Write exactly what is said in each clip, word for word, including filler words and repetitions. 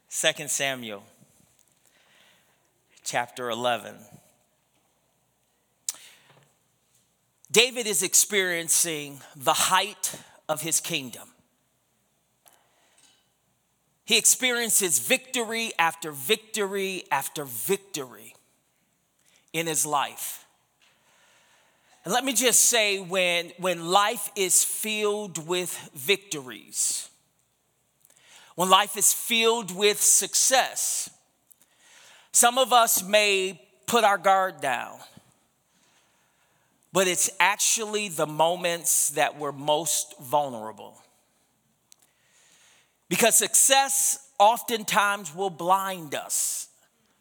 Second Samuel, chapter eleven. David is experiencing the height of his kingdom. He experiences victory after victory after victory in his life. And let me just say, when, when life is filled with victories, when life is filled with success, some of us may put our guard down, but it's actually the moments that we're most vulnerable. Because success oftentimes will blind us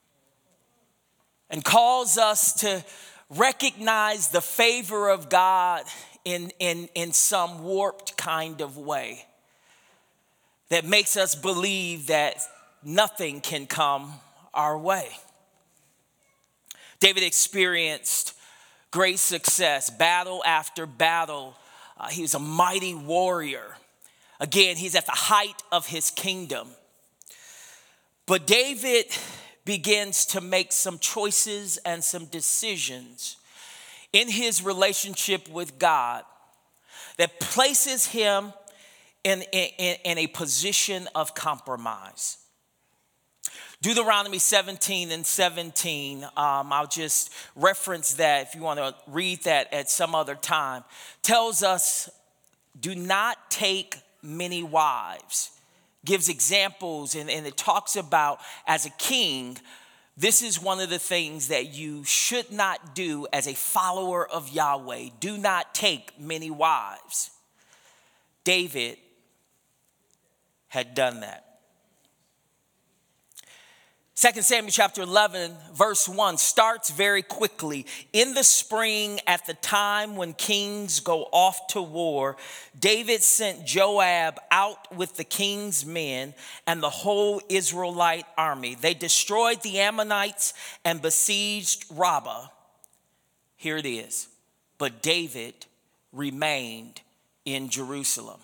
and cause us to recognize the favor of God in, in, in some warped kind of way that makes us believe that nothing can come our way. David experienced great success, battle after battle. Uh, he was a mighty warrior. Again, he's at the height of his kingdom. But David begins to make some choices and some decisions in his relationship with God that places him in, in, in a position of compromise. Deuteronomy seventeen and seventeen, um, I'll just reference that if you want to read that at some other time, tells us, do not take many wives. Gives examples and, and it talks about, as a king, this is one of the things that you should not do as a follower of Yahweh. Do not take many wives. David had done that. Second Samuel chapter eleven, verse one starts very quickly. In the spring, at the time when kings go off to war, David sent Joab out with the king's men and the whole Israelite army. They destroyed the Ammonites and besieged Rabbah. Here it is. But David remained in Jerusalem.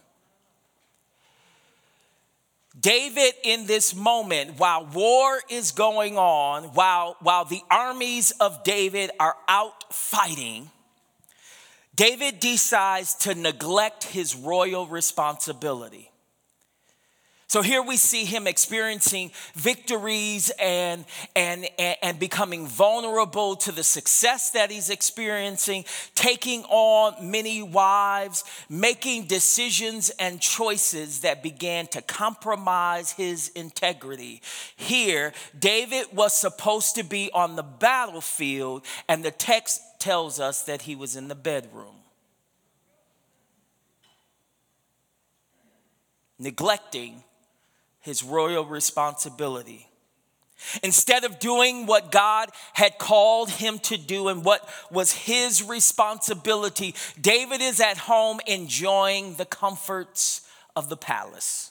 David, in this moment, while war is going on, while, while the armies of David are out fighting, David decides to neglect his royal responsibility. So here we see him experiencing victories and, and, and becoming vulnerable to the success that he's experiencing, taking on many wives, making decisions and choices that began to compromise his integrity. Here, David was supposed to be on the battlefield, and the text tells us that he was in the bedroom, neglecting his royal responsibility. Instead of doing what God had called him to do and what was his responsibility, David is at home enjoying the comforts of the palace.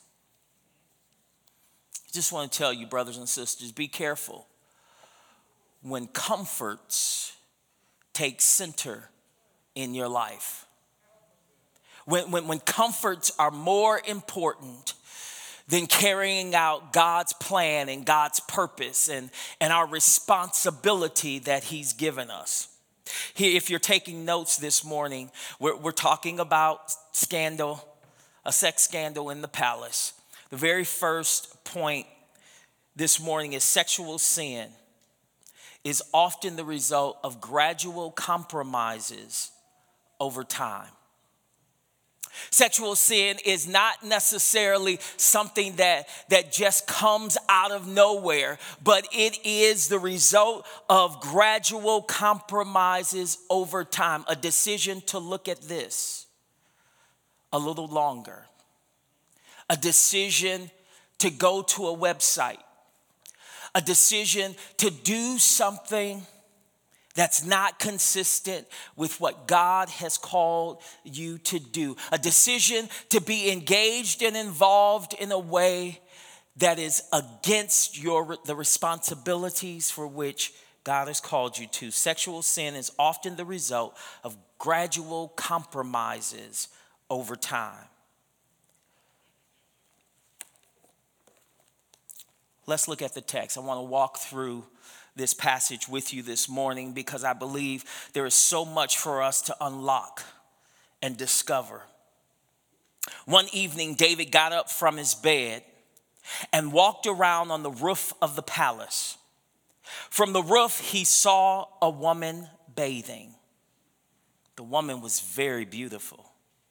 I just want to tell you, brothers and sisters, be careful when comforts take center in your life. When, when, when comforts are more important than carrying out God's plan and God's purpose and, and our responsibility that he's given us. Here, if you're taking notes this morning, we're, we're talking about scandal, a sex scandal in the palace. The very first point this morning is sexual sin is often the result of gradual compromises over time. Sexual sin is not necessarily something that, that just comes out of nowhere, but it is the result of gradual compromises over time. A decision to look at this a little longer. A decision to go to a website. A decision to do something that's not consistent with what God has called you to do. A decision to be engaged and involved in a way that is against your the responsibilities for which God has called you to. Sexual sin is often the result of gradual compromises over time. Let's look at the text. I want to walk through this passage with you this morning because I believe there is so much for us to unlock and discover. One evening, David got up from his bed and walked around on the roof of the palace. From the roof, he saw a woman bathing. The woman was very beautiful.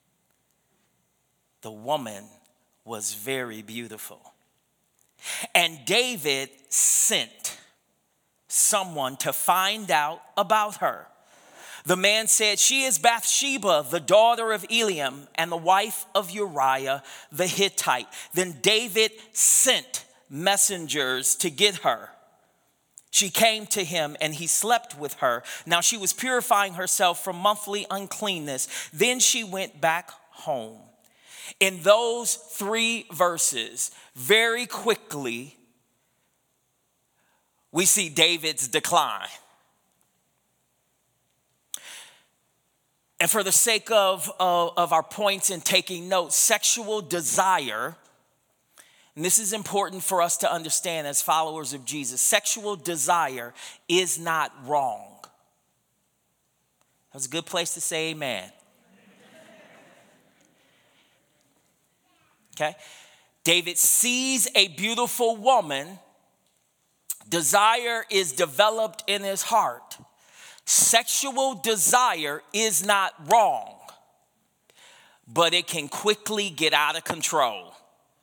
The woman was very beautiful. And David sent someone to find out about her. The man said, "She is Bathsheba, the daughter of Eliam, and the wife of Uriah the Hittite." Then David sent messengers to get her. She came to him and he slept with her. Now she was purifying herself from monthly uncleanness. Then she went back home. In those three verses, very quickly, we see David's decline. And for the sake of, of, of our points and taking notes, sexual desire, and this is important for us to understand as followers of Jesus, sexual desire is not wrong. That's a good place to say amen. Okay? David sees a beautiful woman. Desire is developed in his heart. Sexual desire is not wrong, but it can quickly get out of control.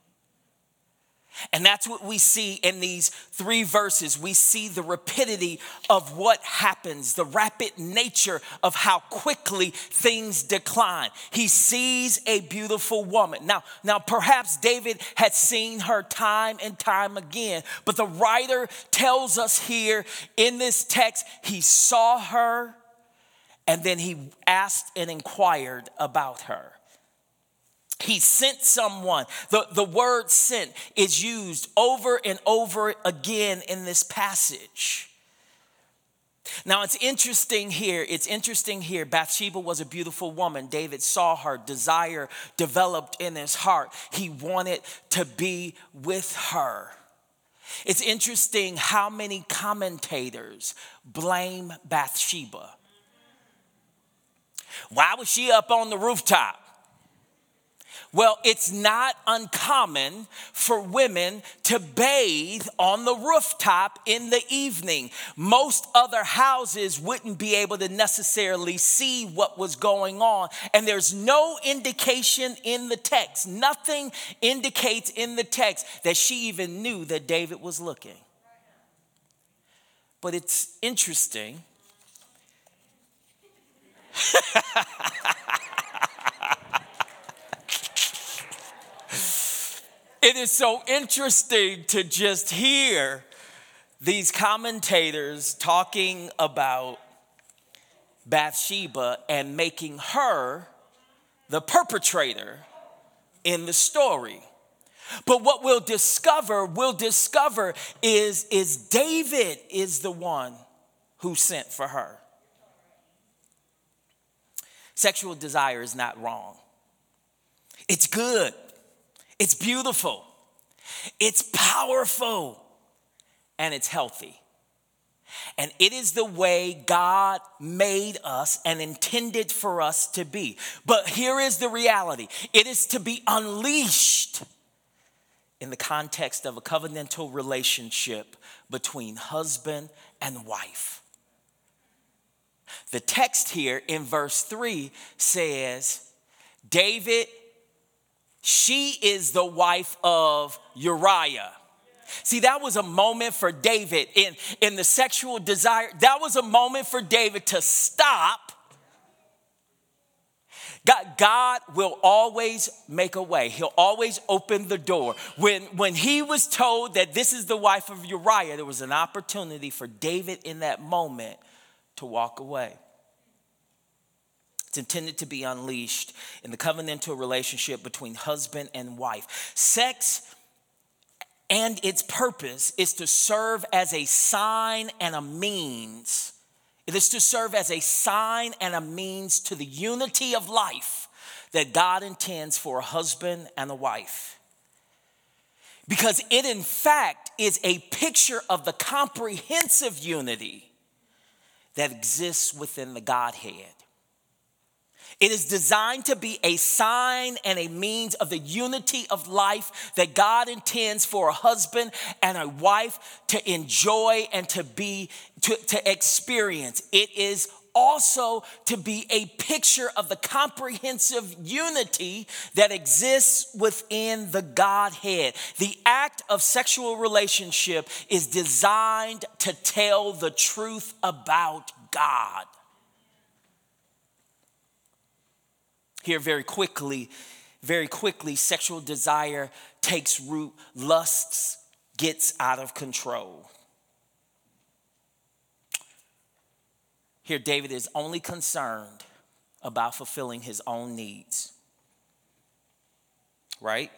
And that's what we see in these three verses. We see the rapidity of what happens, the rapid nature of how quickly things decline. He sees a beautiful woman. Now, now perhaps David had seen her time and time again, but the writer tells us here in this text, he saw her and then he asked and inquired about her. He sent someone. The, the word sent is used over and over again in this passage. Now it's interesting here. It's interesting here. Bathsheba was a beautiful woman. David saw her. Desire developed in his heart. He wanted to be with her. It's interesting how many commentators blame Bathsheba. Why was she up on the rooftop? Well, it's not uncommon for women to bathe on the rooftop in the evening. Most other houses wouldn't be able to necessarily see what was going on. And there's no indication in the text. Nothing indicates in the text that she even knew that David was looking. But it's interesting. It is so interesting to just hear these commentators talking about Bathsheba and making her the perpetrator in the story. But what we'll discover, we'll discover is, is David is the one who sent for her. Sexual desire is not wrong. It's good. It's beautiful, it's powerful, and it's healthy. And it is the way God made us and intended for us to be. But here is the reality. It is to be unleashed in the context of a covenantal relationship between husband and wife. The text here in verse three says, David, she is the wife of Uriah. See, that was a moment for David in, in the sexual desire. That was a moment for David to stop. God, God will always make a way. He'll always open the door. When, when he was told that this is the wife of Uriah, there was an opportunity for David in that moment to walk away. It's intended to be unleashed in the covenantal relationship between husband and wife. Sex and its purpose is to serve as a sign and a means. It is to serve as a sign and a means to the unity of life that God intends for a husband and a wife. Because it, in fact, is a picture of the comprehensive unity that exists within the Godhead. It is designed to be a sign and a means of the unity of life that God intends for a husband and a wife to enjoy and to be, to, to experience. It is also to be a picture of the comprehensive unity that exists within the Godhead. The act of sexual relationship is designed to tell the truth about God. Here, very quickly, very quickly, sexual desire takes root, lusts, gets out of control. Here, David is only concerned about fulfilling his own needs. Right?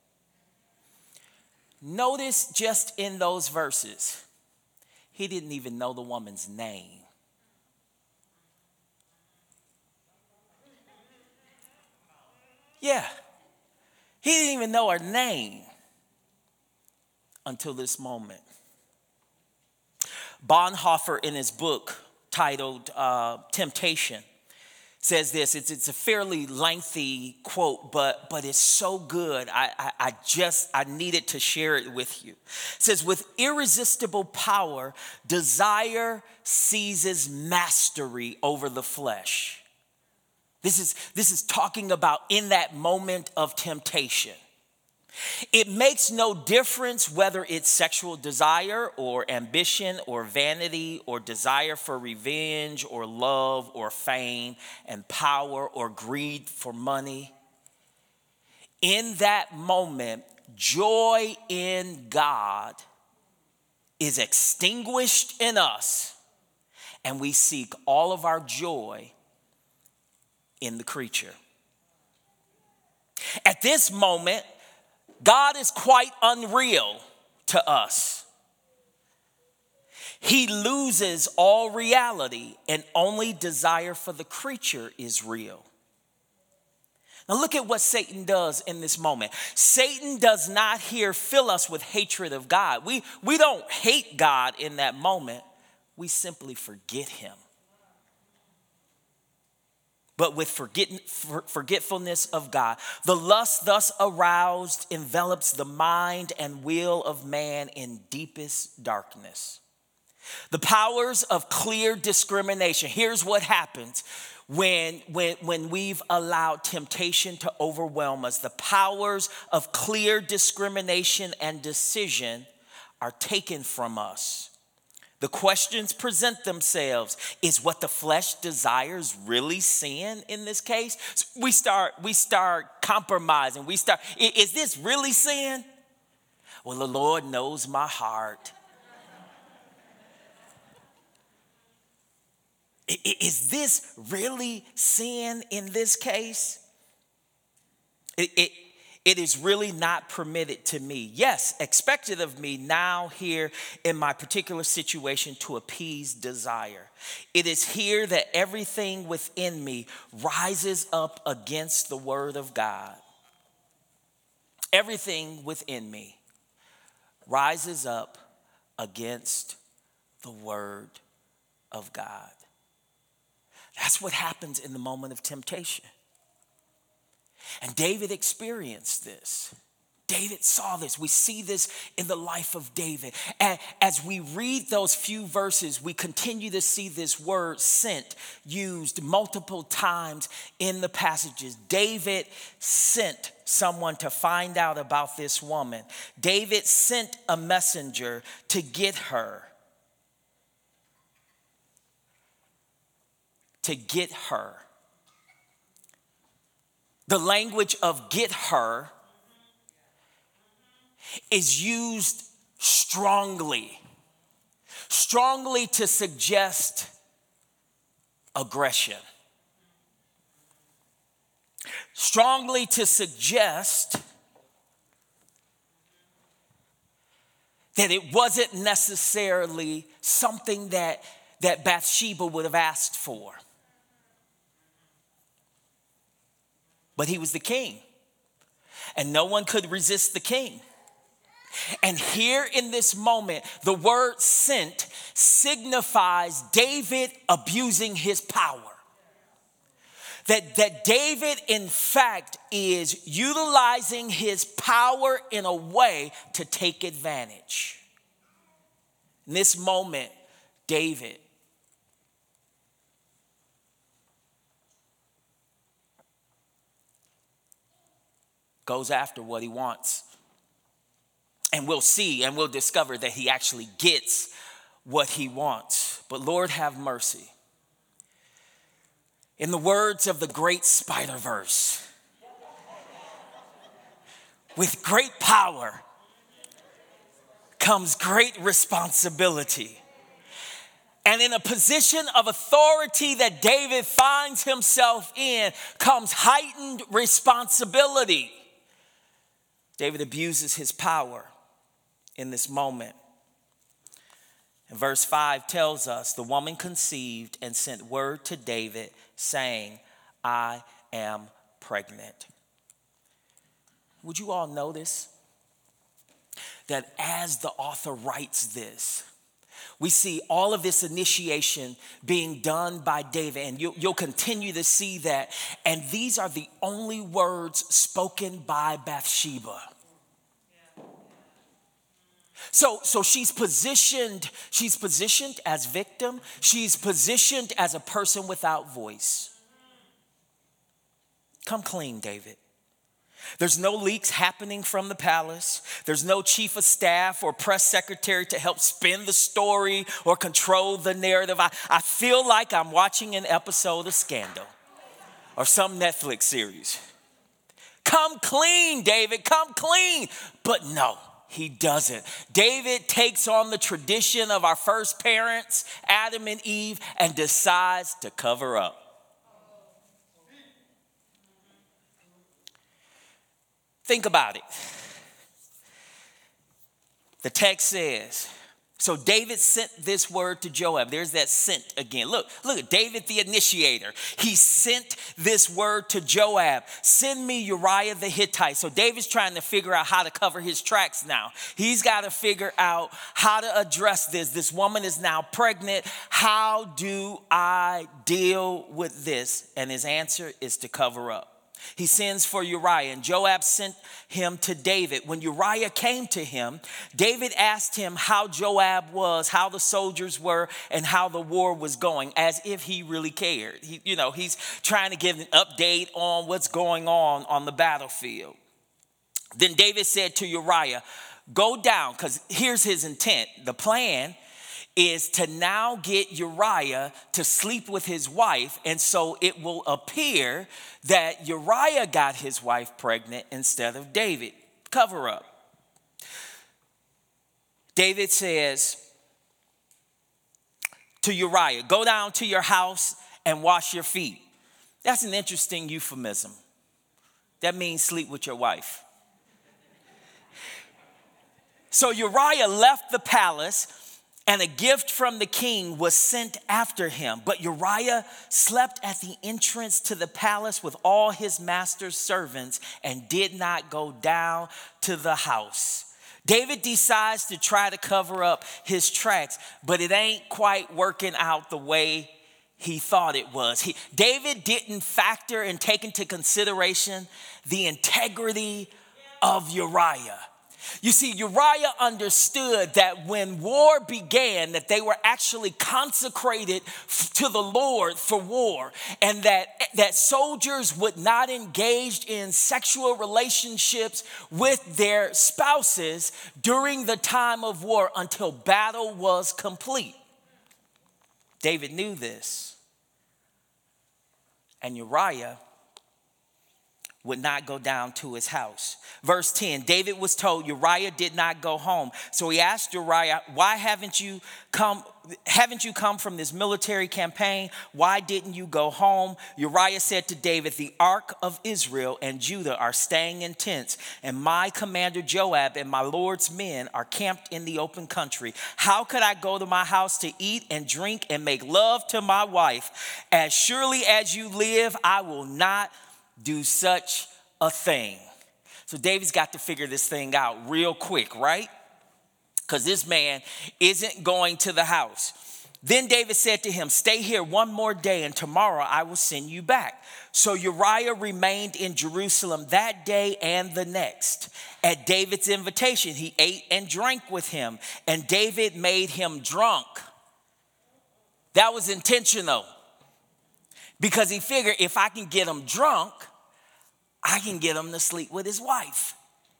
Notice just in those verses, he didn't even know the woman's name. Yeah, he didn't even know her name until this moment. Bonhoeffer, in his book titled uh, Temptation, says this. It's, it's a fairly lengthy quote, but, but it's so good. I, I, I just, I needed to share it with you. It says, with irresistible power, desire seizes mastery over the flesh. This is, this is talking about in that moment of temptation. It makes no difference whether it's sexual desire or ambition or vanity or desire for revenge or love or fame and power or greed for money. In that moment, joy in God is extinguished in us, and we seek all of our joy in the creature. At this moment, God is quite unreal to us. He loses all reality, and only desire for the creature is real. Now look at what Satan does in this moment. Satan does not here fill us with hatred of God. We, we don't hate God in that moment. We simply forget him. But with forget, forgetfulness of God, the lust thus aroused envelops the mind and will of man in deepest darkness. The powers of clear discrimination. Here's what happens when, when, when we've allowed temptation to overwhelm us. The powers of clear discrimination and decision are taken from us. The questions present themselves. Is what the flesh desires really sin in this case? So we start, we start compromising. We start, is this really sin? Well, the Lord knows my heart. Is this really sin in this case? It, it, it is really not permitted to me. Yes, expected of me now here in my particular situation to appease desire. It is here that everything within me rises up against the word of God. Everything within me rises up against the word of God. That's what happens in the moment of temptation. And David experienced this. David saw this. We see this in the life of David. And as we read those few verses, we continue to see this word sent used multiple times in the passages. David sent someone to find out about this woman. David sent a messenger to get her. To get her. The language of get her is used strongly, strongly to suggest aggression, strongly to suggest that it wasn't necessarily something that, that Bathsheba would have asked for. But he was the king, and no one could resist the king. And here in this moment, the word sent signifies David abusing his power. That, that David, in fact, is utilizing his power in a way to take advantage. In this moment, David goes after what he wants. And we'll see and we'll discover that he actually gets what he wants. But Lord, have mercy. In the words of the great Spider-Verse, with great power comes great responsibility. And in a position of authority that David finds himself in comes heightened responsibility. David abuses his power in this moment. And verse five tells us the woman conceived and sent word to David saying, I am pregnant. Would you all notice that as the author writes this, we see all of this initiation being done by David, and you'll, you'll continue to see that. And these are the only words spoken by Bathsheba. So, so she's positioned, she's positioned as victim. She's positioned as a person without voice. Come clean, David. There's no leaks happening from the palace. There's no chief of staff or press secretary to help spin the story or control the narrative. I, I feel like I'm watching an episode of Scandal or some Netflix series. Come clean, David, come clean. But no, he doesn't. David takes on the tradition of our first parents, Adam and Eve, and decides to cover up. Think about it. The text says, so David sent this word to Joab. There's that sent again. Look, look at David, the initiator. He sent this word to Joab. Send me Uriah the Hittite. So David's trying to figure out how to cover his tracks now. He's got to figure out how to address this. This woman is now pregnant. How do I deal with this? And his answer is to cover up. He sends for Uriah, and Joab sent him to David. When Uriah came to him, David asked him how Joab was, how the soldiers were, and how the war was going, as if he really cared. He, you know, he's trying to give an update on what's going on on the battlefield. Then David said to Uriah, go down, because here's his intent. The plan is to now get Uriah to sleep with his wife, and so it will appear that Uriah got his wife pregnant instead of David. Cover up. David says to Uriah, go down to your house and wash your feet. That's an interesting euphemism. That means sleep with your wife. So Uriah left the palace, and a gift from the king was sent after him. But Uriah slept at the entrance to the palace with all his master's servants and did not go down to the house. David decides to try to cover up his tracks, but it ain't quite working out the way he thought it was. He, David didn't factor and take into consideration the integrity of Uriah. You see, Uriah understood that when war began, that they were actually consecrated to the Lord for war, and that, that soldiers would not engage in sexual relationships with their spouses during the time of war until battle was complete. David knew this, and Uriah would not go down to his house. Verse ten, David was told Uriah did not go home. So he asked Uriah, why haven't you come, haven't you come from this military campaign? Why didn't you go home? Uriah said to David, the ark of Israel and Judah are staying in tents, and my commander Joab and my Lord's men are camped in the open country. How could I go to my house to eat and drink and make love to my wife? As surely as you live, I will not do such a thing. So David's got to figure this thing out real quick, right? Because this man isn't going to the house. Then David said to him, stay here one more day and tomorrow I will send you back. So Uriah remained in Jerusalem that day and the next. At David's invitation, he ate and drank with him, and David made him drunk. That was intentional because he figured if I can get him drunk, I can get him to sleep with his wife.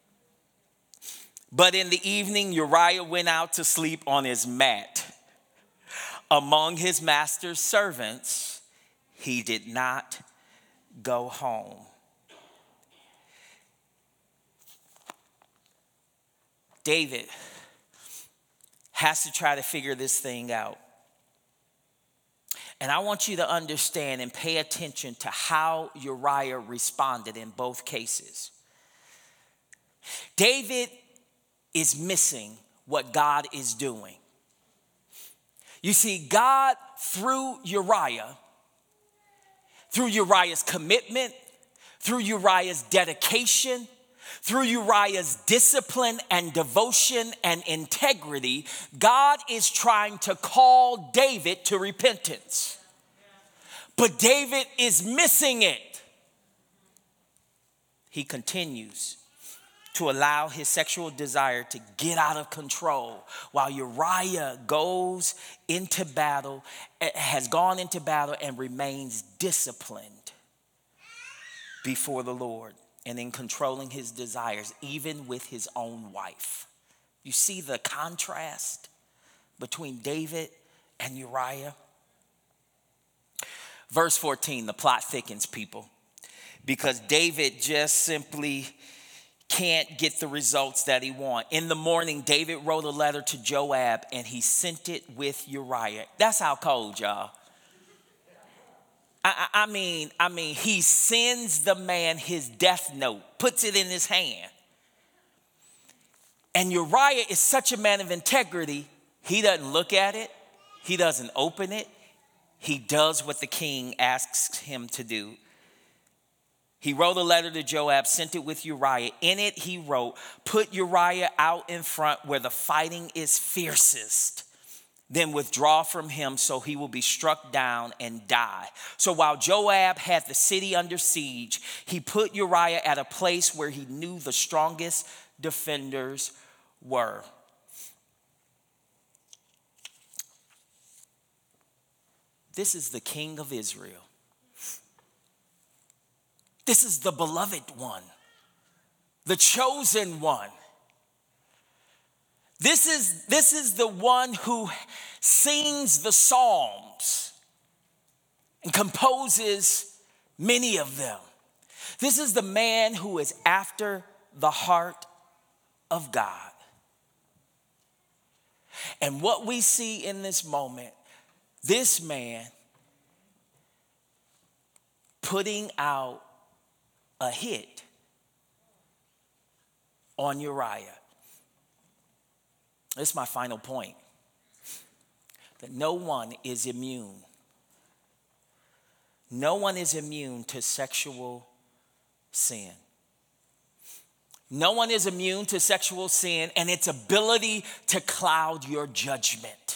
But in the evening, Uriah went out to sleep on his mat. Among his master's servants, he did not go home. David has to try to figure this thing out. And I want you to understand and pay attention to how Uriah responded in both cases. David is missing what God is doing. You see, God, through Uriah, through Uriah's commitment, through Uriah's dedication, through Uriah's discipline and devotion and integrity, God is trying to call David to repentance. But David is missing it. He continues to allow his sexual desire to get out of control while Uriah goes into battle, has gone into battle and remains disciplined before the Lord and in controlling his desires, even with his own wife. You see the contrast between David and Uriah? Verse fourteen, the plot thickens, people, because David just simply can't get the results that he wants. In the morning, David wrote a letter to Joab and he sent it with Uriah. That's how cold, y'all. I, I, I mean, I mean, he sends the man his death note, puts it in his hand. And Uriah is such a man of integrity, he doesn't look at it, he doesn't open it, he does what the king asks him to do. He wrote a letter to Joab, sent it with Uriah. In it, he wrote, put Uriah out in front where the fighting is fiercest. Then withdraw from him so he will be struck down and die. So while Joab had the city under siege, he put Uriah at a place where he knew the strongest defenders were. This is the king of Israel. This is the beloved one, the chosen one. This is, this is the one who sings the psalms and composes many of them. This is the man who is after the heart of God. And what we see in this moment, this man putting out a hit on Uriah. This is my final point. That no one is immune. No one is immune to sexual sin. No one is immune to sexual sin and its ability to cloud your judgment.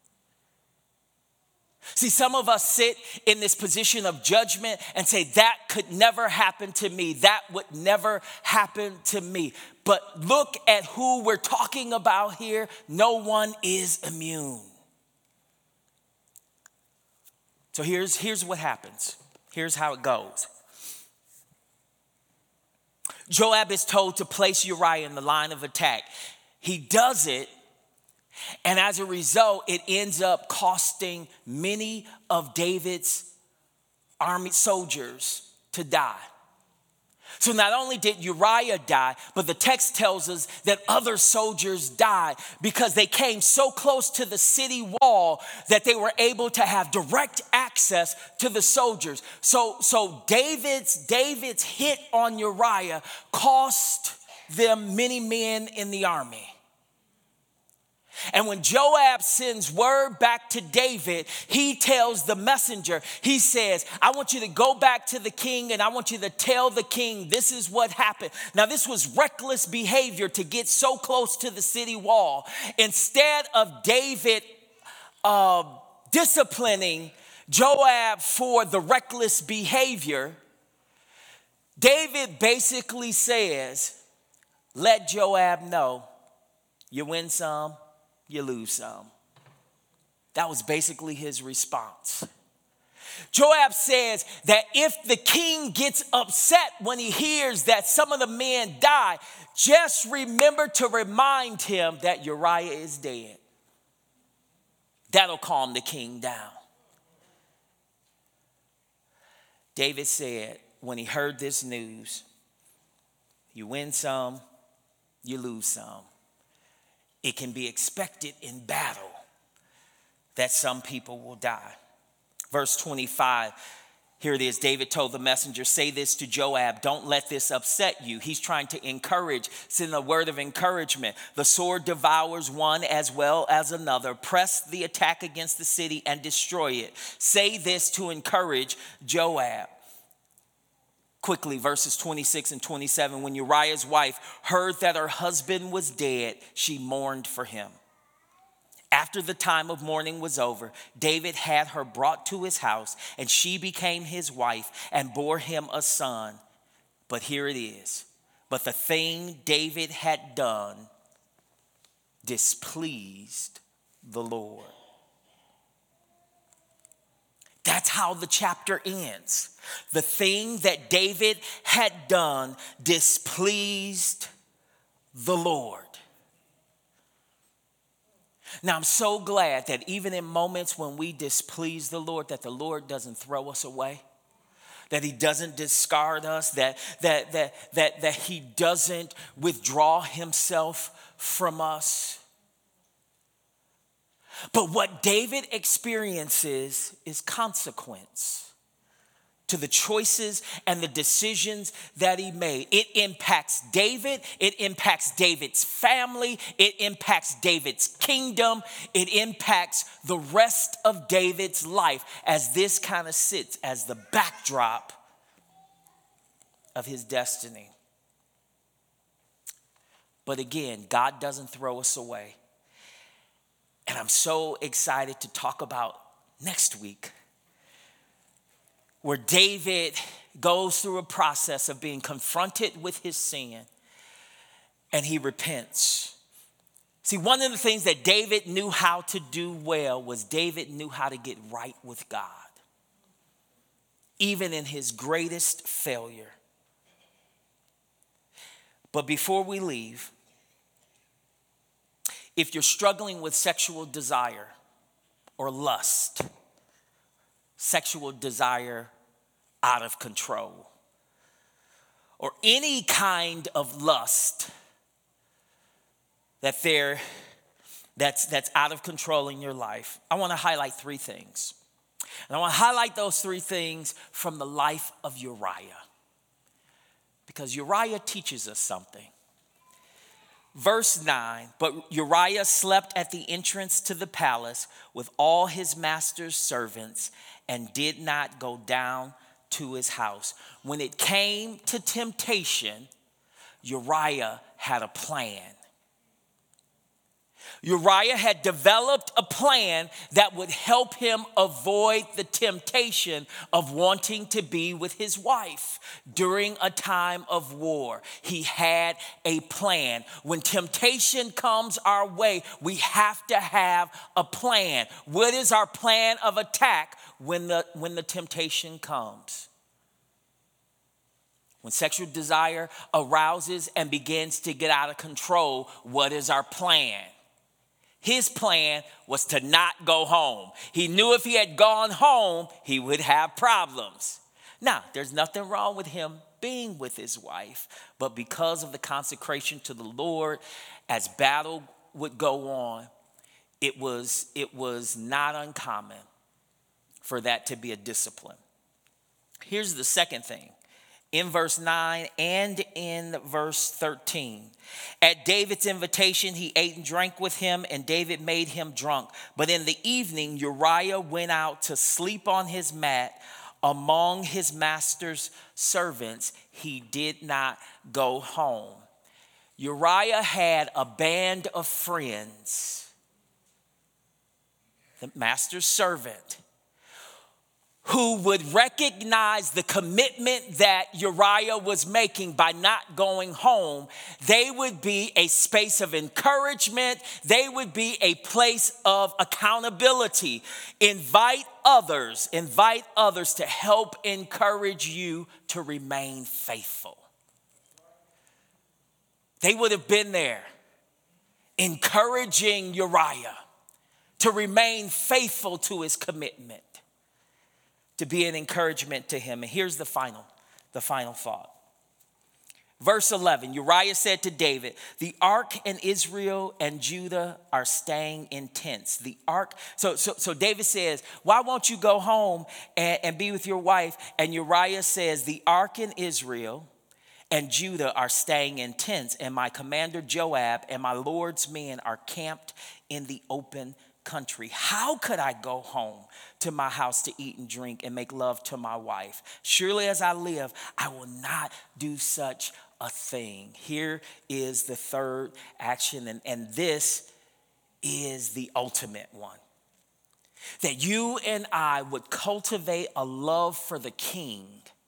See, some of us sit in this position of judgment and say, that could never happen to me. That would never happen to me. But look at who we're talking about here. No one is immune. So here's, here's what happens. Here's how it goes. Joab is told to place Uriah in the line of attack. He does it. And as a result, it ends up costing many of David's army soldiers to die. So not only did Uriah die, but the text tells us that other soldiers died because they came so close to the city wall that they were able to have direct access to the soldiers. So, so David's, David's hit on Uriah cost them many men in the army. And when Joab sends word back to David, he tells the messenger, he says, I want you to go back to the king and I want you to tell the king this is what happened. Now, this was reckless behavior to get so close to the city wall. Instead of David uh, disciplining Joab for the reckless behavior, David basically says, let Joab know you win some, you lose some. That was basically his response. Joab says that if the king gets upset when he hears that some of the men die, just remember to remind him that Uriah is dead. That'll calm the king down. David said when he heard this news, you win some, you lose some. It can be expected in battle that some people will die. Verse twenty-five, here it is. David told the messenger, say this to Joab, don't let this upset you. He's trying to encourage, send a word of encouragement. The sword devours one as well as another. Press the attack against the city and destroy it. Say this to encourage Joab. Quickly, verses twenty-six and twenty-seven, when Uriah's wife heard that her husband was dead, she mourned for him. After the time of mourning was over, David had her brought to his house, and she became his wife and bore him a son. But here it is. But the thing David had done displeased the Lord. That's how the chapter ends. The thing that David had done displeased the Lord. Now, I'm so glad that even in moments when we displease the Lord, that the Lord doesn't throw us away, that he doesn't discard us, that, that, that, that, that he doesn't withdraw himself from us. But what David experiences is consequence to the choices and the decisions that he made. It impacts David. It impacts David's family. It impacts David's kingdom. It impacts the rest of David's life as this kind of sits as the backdrop of his destiny. But again, God doesn't throw us away. And I'm so excited to talk about next week, where David goes through a process of being confronted with his sin and he repents. See, one of the things that David knew how to do well was David knew how to get right with God, even in his greatest failure. But before we leave, if you're struggling with sexual desire or lust, sexual desire out of control, or any kind of lust that there that's that's out of control in your life, I want to highlight three things. And I want to highlight those three things from the life of Uriah, because Uriah teaches us something. Verse nine, but Uriah slept at the entrance to the palace with all his master's servants and did not go down to his house. When it came to temptation, Uriah had a plan. Uriah had developed a plan that would help him avoid the temptation of wanting to be with his wife during a time of war. He had a plan. When temptation comes our way, we have to have a plan. What is our plan of attack when the, when the temptation comes? When sexual desire arouses and begins to get out of control, what is our plan? His plan was to not go home. He knew if he had gone home, he would have problems. Now, there's nothing wrong with him being with his wife, but because of the consecration to the Lord, as battle would go on, it was, it was not uncommon for that to be a discipline. Here's the second thing, in verse nine and in verse thirteen. At David's invitation, he ate and drank with him, and David made him drunk. But in the evening, Uriah went out to sleep on his mat among his master's servants. He did not go home. Uriah had a band of friends, the master's servant, who would recognize the commitment that Uriah was making by not going home. They would be a space of encouragement. They would be a place of accountability. Invite others, invite others to help encourage you to remain faithful. They would have been there encouraging Uriah to remain faithful to his commitment, to be an encouragement to him. And here's the final, the final thought. Verse eleven, Uriah said to David, the ark and Israel and Judah are staying in tents. The ark, so, so, so David says, why won't you go home and, and be with your wife? And Uriah says, the ark and Israel and Judah are staying in tents, and my commander Joab and my Lord's men are camped in the open country. How could I go home to my house to eat and drink and make love to my wife? Surely as I live, I will not do such a thing. Here is the third action, and, and this is the ultimate one. That you and I would cultivate a love for the King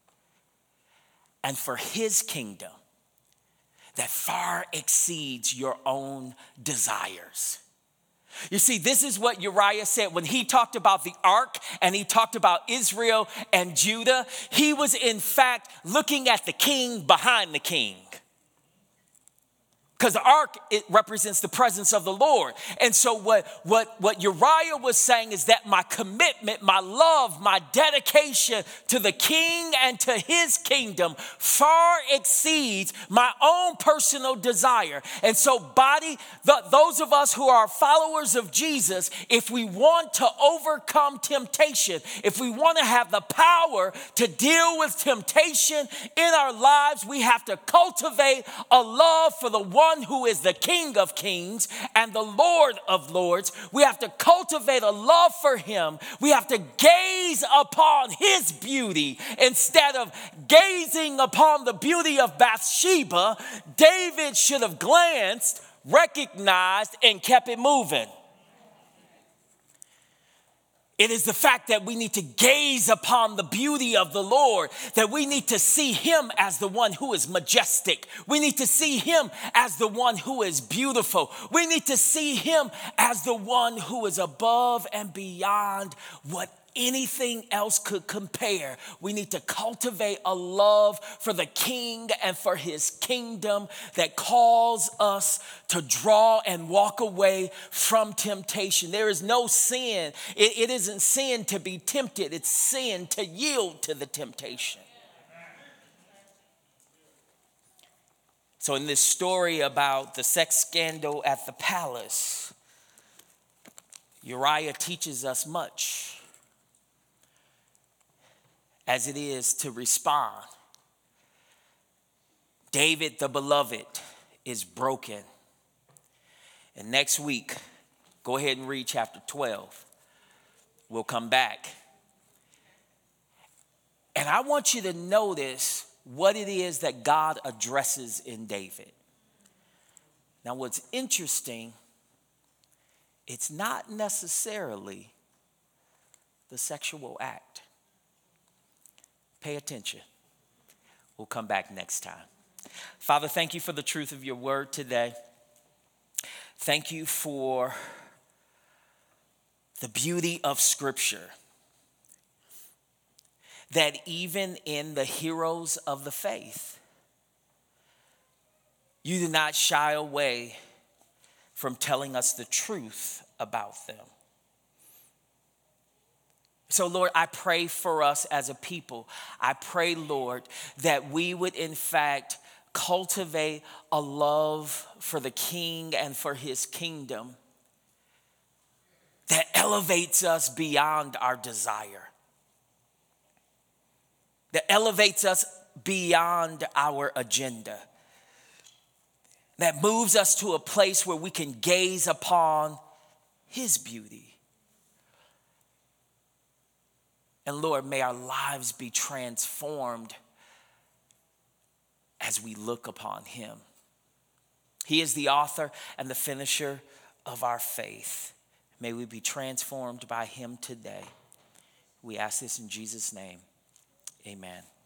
and for his kingdom that far exceeds your own desires. You see, this is what Uriah said when he talked about the ark and he talked about Israel and Judah. He was in fact looking at the king behind the king. Because the ark, it represents the presence of the Lord. And so what, what, what Uriah was saying is that my commitment, my love, my dedication to the king and to his kingdom far exceeds my own personal desire. And so body, the, those of us who are followers of Jesus, if we want to overcome temptation, if we want to have the power to deal with temptation in our lives, we have to cultivate a love for the one who is the King of Kings and the Lord of Lords. We have to cultivate a love for him. We have to gaze upon his beauty instead of gazing upon the beauty of Bathsheba. David should have glanced, recognized, and kept it moving. It is the fact that we need to gaze upon the beauty of the Lord, that we need to see him as the one who is majestic. We need to see him as the one who is beautiful. We need to see him as the one who is above and beyond what anything else could compare. We need to cultivate a love for the King and for his kingdom that calls us to draw and walk away from temptation. There is no sin. It, it isn't sin to be tempted. It's sin to yield to the temptation. So in this story about the sex scandal at the palace, Uriah teaches us much, as it is to respond. David, the beloved, is broken. And next week, go ahead and read chapter twelve. We'll come back. And I want you to notice what it is that God addresses in David. Now, what's interesting, it's not necessarily the sexual act. Pay attention. We'll come back next time. Father, thank you for the truth of your word today. Thank you for the beauty of Scripture. That even in the heroes of the faith, you do not shy away from telling us the truth about them. So, Lord, I pray for us as a people. I pray, Lord, that we would in fact cultivate a love for the King and for his kingdom that elevates us beyond our desire, that elevates us beyond our agenda, that moves us to a place where we can gaze upon his beauty. And Lord, may our lives be transformed as we look upon him. He is the author and the finisher of our faith. May we be transformed by him today. We ask this in Jesus' name. Amen.